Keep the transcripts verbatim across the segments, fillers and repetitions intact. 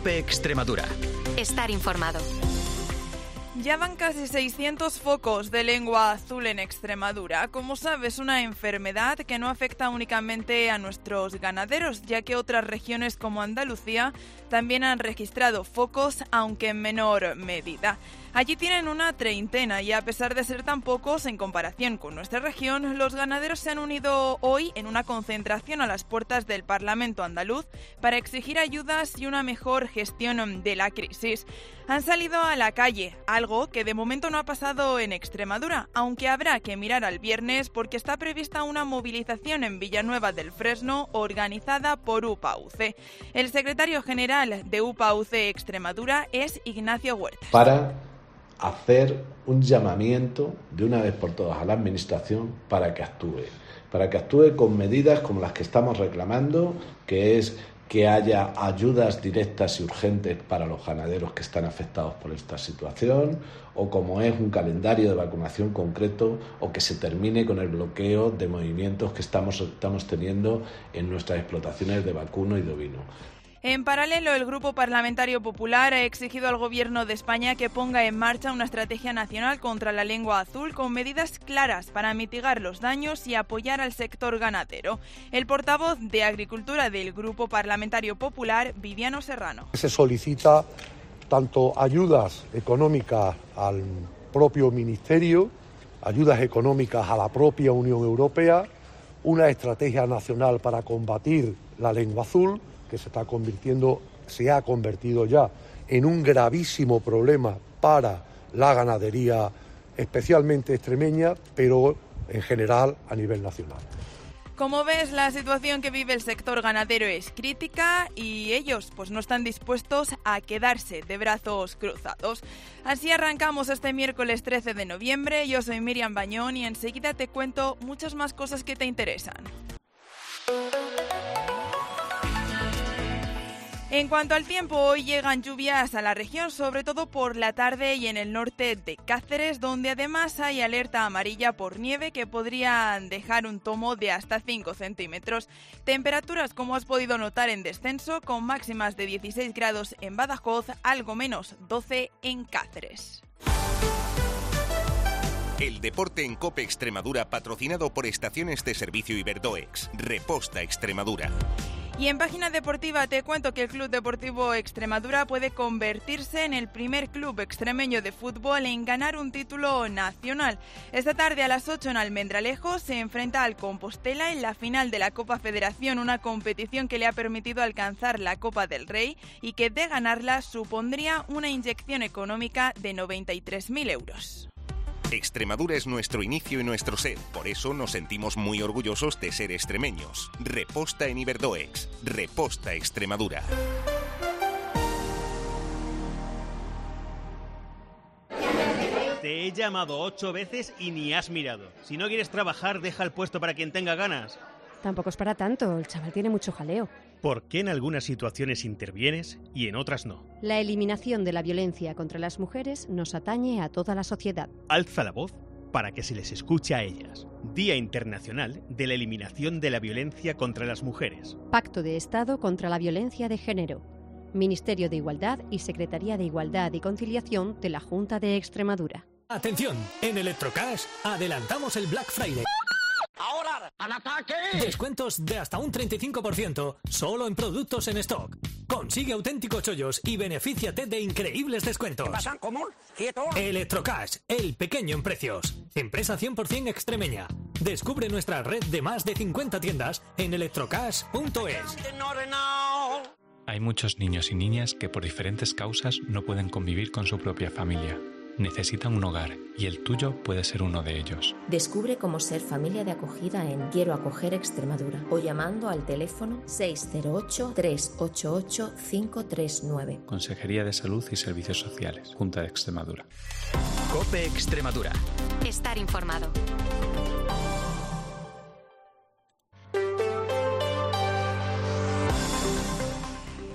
COPE Extremadura. Estar informado. Ya van casi seiscientos focos de lengua azul en Extremadura. Como sabes, una enfermedad que no afecta únicamente a nuestros ganaderos, ya que otras regiones como Andalucía también han registrado focos, aunque en menor medida. Allí tienen una treintena y a pesar de ser tan pocos en comparación con nuestra región, los ganaderos se han unido hoy en una concentración a las puertas del Parlamento andaluz para exigir ayudas y una mejor gestión de la crisis. Han salido a la calle, algo que de momento no ha pasado en Extremadura, aunque habrá que mirar al viernes porque está prevista una movilización en Villanueva del Fresno organizada por U P A U C. El secretario general de U P A U C Extremadura es Ignacio Huertas. Para hacer un llamamiento de una vez por todas a la Administración para que actúe, para que actúe con medidas como las que estamos reclamando, que es que haya ayudas directas y urgentes para los ganaderos que están afectados por esta situación, o como es un calendario de vacunación concreto, o que se termine con el bloqueo de movimientos que estamos, estamos teniendo en nuestras explotaciones de vacuno y de ovino. En paralelo, el Grupo Parlamentario Popular ha exigido al Gobierno de España que ponga en marcha una estrategia nacional contra la lengua azul con medidas claras para mitigar los daños y apoyar al sector ganadero. El portavoz de Agricultura del Grupo Parlamentario Popular, Viviano Serrano. Se solicita tanto ayudas económicas al propio Ministerio, ayudas económicas a la propia Unión Europea, una estrategia nacional para combatir la lengua azul, que se está convirtiendo, se ha convertido ya en un gravísimo problema para la ganadería, especialmente extremeña, pero en general a nivel nacional. Como ves, la situación que vive el sector ganadero es crítica y ellos pues no están dispuestos a quedarse de brazos cruzados. Así arrancamos este miércoles trece de noviembre. Yo soy Miriam Bañón y enseguida te cuento muchas más cosas que te interesan. En cuanto al tiempo, hoy llegan lluvias a la región, sobre todo por la tarde y en el norte de Cáceres, donde además hay alerta amarilla por nieve que podrían dejar un tomo de hasta cinco centímetros. Temperaturas, como has podido notar, en descenso, con máximas de dieciséis grados en Badajoz, algo menos doce en Cáceres. El deporte en COPE Extremadura, patrocinado por Estaciones de Servicio Iberdoex. Reposta Extremadura. Y en página deportiva te cuento que el Club Deportivo Extremadura puede convertirse en el primer club extremeño de fútbol en ganar un título nacional. Esta tarde a las ocho en Almendralejo se enfrenta al Compostela en la final de la Copa Federación, una competición que le ha permitido alcanzar la Copa del Rey y que de ganarla supondría una inyección económica de noventa y tres mil euros. Extremadura es nuestro inicio y nuestro ser, por eso nos sentimos muy orgullosos de ser extremeños. Reposta en Iberdoex. Reposta Extremadura. Te he llamado ocho veces y ni has mirado. Si no quieres trabajar, deja el puesto para quien tenga ganas. Tampoco es para tanto, el chaval tiene mucho jaleo. ¿Por qué en algunas situaciones intervienes y en otras no? La eliminación de la violencia contra las mujeres nos atañe a toda la sociedad. Alza la voz para que se les escuche a ellas. Día Internacional de la Eliminación de la Violencia contra las Mujeres. Pacto de Estado contra la Violencia de Género. Ministerio de Igualdad y Secretaría de Igualdad y Conciliación de la Junta de Extremadura. Atención, en Electrocash adelantamos el Black Friday. ¡Ahora, al ataque! Descuentos de hasta un treinta y cinco por ciento solo en productos en stock. Consigue auténticos chollos y benefíciate de increíbles descuentos. ¿Pasan común? ¿Quieto? Electrocash, el pequeño en precios. Empresa cien por ciento extremeña. Descubre nuestra red de más de cincuenta tiendas en electrocash punto es. Hay muchos niños y niñas que por diferentes causas no pueden convivir con su propia familia. Necesitan un hogar y el tuyo puede ser uno de ellos. Descubre cómo ser familia de acogida en Quiero Acoger Extremadura o llamando al teléfono seis cero ocho, tres ocho ocho, cinco tres nueve. Consejería de Salud y Servicios Sociales, Junta de Extremadura. COPE Extremadura. Estar informado.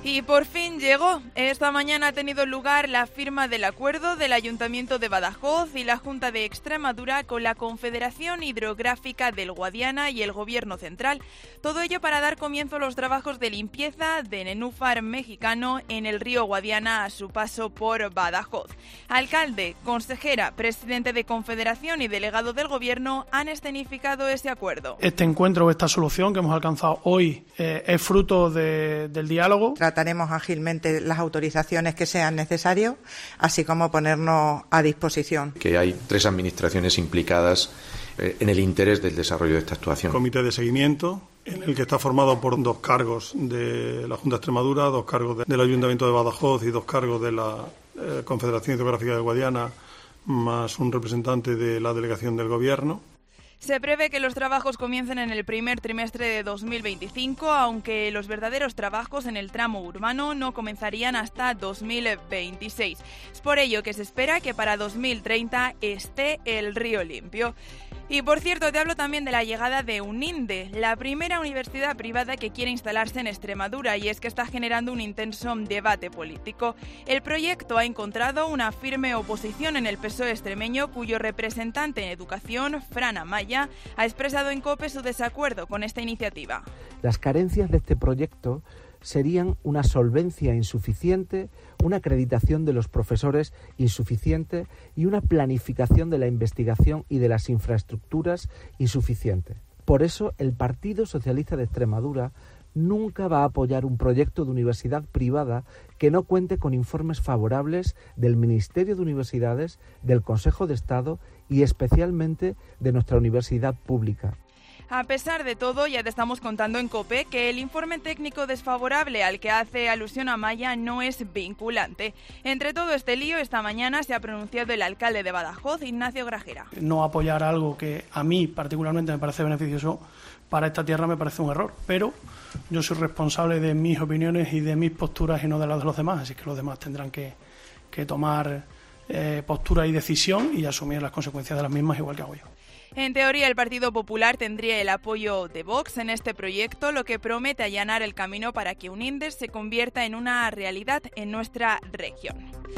Y por fin llegó. Esta mañana ha tenido lugar la firma del acuerdo del Ayuntamiento de Badajoz y la Junta de Extremadura con la Confederación Hidrográfica del Guadiana y el Gobierno Central. Todo ello para dar comienzo a los trabajos de limpieza de nenúfar mexicano en el río Guadiana a su paso por Badajoz. Alcalde, consejera, presidente de Confederación y delegado del Gobierno han escenificado ese acuerdo. Este encuentro o esta solución que hemos alcanzado hoy eh, es fruto de, del diálogo. Trataremos ágilmente las autorizaciones que sean necesarias, así como ponernos a disposición. Que hay tres administraciones implicadas eh, en el interés del desarrollo de esta actuación. Comité de seguimiento, en el que está formado por dos cargos de la Junta de Extremadura, dos cargos de, del Ayuntamiento de Badajoz y dos cargos de la eh, Confederación Hidrográfica de Guadiana, más un representante de la delegación del Gobierno. Se prevé que los trabajos comiencen en el primer trimestre de dos mil veinticinco, aunque los verdaderos trabajos en el tramo urbano no comenzarían hasta dos mil veintiséis. Es por ello que se espera que para dos mil treinta esté el río limpio. Y por cierto, te hablo también de la llegada de UNINDE, la primera universidad privada que quiere instalarse en Extremadura, y es que está generando un intenso debate político. El proyecto ha encontrado una firme oposición en el P S O E extremeño, cuyo representante en educación, Fran Amaya, ha expresado en COPE su desacuerdo con esta iniciativa. Las carencias de este proyecto serían una solvencia insuficiente, una acreditación de los profesores insuficiente y una planificación de la investigación y de las infraestructuras insuficiente. Por eso, el Partido Socialista de Extremadura nunca va a apoyar un proyecto de universidad privada que no cuente con informes favorables del Ministerio de Universidades, del Consejo de Estado y especialmente de nuestra universidad pública. A pesar de todo, ya te estamos contando en COPE que el informe técnico desfavorable al que hace alusión Amaya no es vinculante. Entre todo este lío, esta mañana se ha pronunciado el alcalde de Badajoz, Ignacio Grajera. No apoyar algo que a mí particularmente me parece beneficioso para esta tierra me parece un error, pero yo soy responsable de mis opiniones y de mis posturas y no de las de los demás, así que los demás tendrán que, que tomar eh, postura y decisión y asumir las consecuencias de las mismas igual que hago yo. En teoría, el Partido Popular tendría el apoyo de Vox en este proyecto, lo que promete allanar el camino para que UNINDE se convierta en una realidad en nuestra región.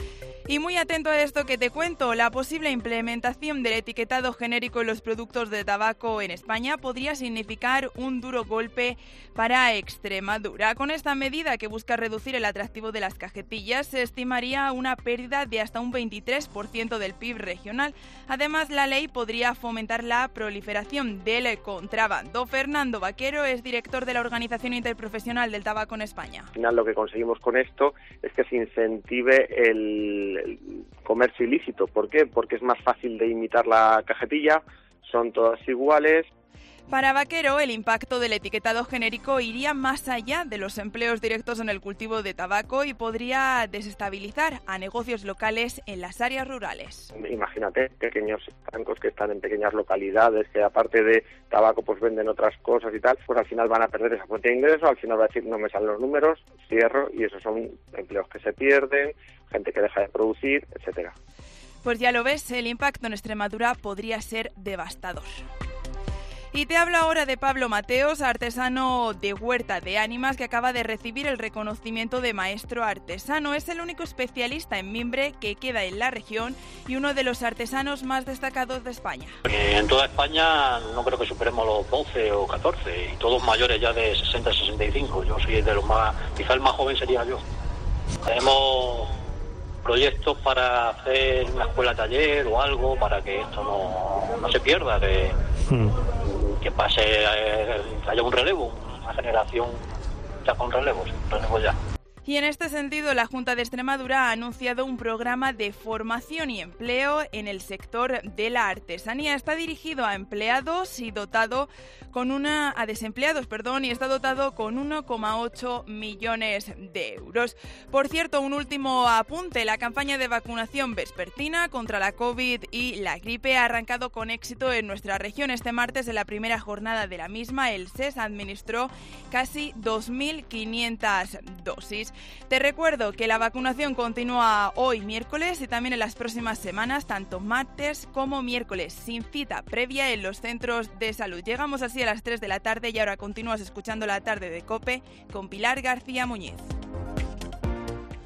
Y muy atento a esto que te cuento, la posible implementación del etiquetado genérico en los productos de tabaco en España podría significar un duro golpe para Extremadura. Con esta medida, que busca reducir el atractivo de las cajetillas, se estimaría una pérdida de hasta un veintitrés por ciento del P I B regional. Además, la ley podría fomentar la proliferación del contrabando. Fernando Vaquero es director de la Organización Interprofesional del Tabaco en España. Al final, lo que conseguimos con esto es que se incentive el el comercio ilícito. ¿Por qué? Porque es más fácil de imitar la cajetilla, son todas iguales. Para Vaquero, el impacto del etiquetado genérico iría más allá de los empleos directos en el cultivo de tabaco y podría desestabilizar a negocios locales en las áreas rurales. Imagínate, pequeños estancos que están en pequeñas localidades, que aparte de tabaco pues venden otras cosas y tal, pues al final van a perder esa fuente de ingreso, al final va a decir no me salen los números, cierro, y esos son empleos que se pierden, gente que deja de producir, etcétera. Pues ya lo ves, el impacto en Extremadura podría ser devastador. Y te hablo ahora de Pablo Mateos, artesano de Huerta de Ánimas, que acaba de recibir el reconocimiento de maestro artesano. Es el único especialista en mimbre que queda en la región y uno de los artesanos más destacados de España. En toda España no creo que superemos los doce o catorce, y todos mayores ya de sesenta a sesenta y cinco. Yo soy de los más, quizá el más joven sería yo. Tenemos proyectos para hacer una escuela taller o algo para que esto no, no se pierda, que, hmm. que pase, eh, que haya un relevo, una generación ya con relevos, relevo ya. Y en este sentido, la Junta de Extremadura ha anunciado un programa de formación y empleo en el sector de la artesanía. Está dirigido a empleados y dotado con una a desempleados, perdón, y está dotado con uno coma ocho millones de euros. Por cierto, un último apunte: la campaña de vacunación vespertina contra la COVID y la gripe ha arrancado con éxito en nuestra región. Este martes, en la primera jornada de la misma, el S E S administró casi dos mil quinientas dosis. Te recuerdo que la vacunación continúa hoy miércoles y también en las próximas semanas, tanto martes como miércoles, sin cita previa en los centros de salud. Llegamos así a las tres de la tarde y ahora continúas escuchando La Tarde de COPE con Pilar García Muñiz.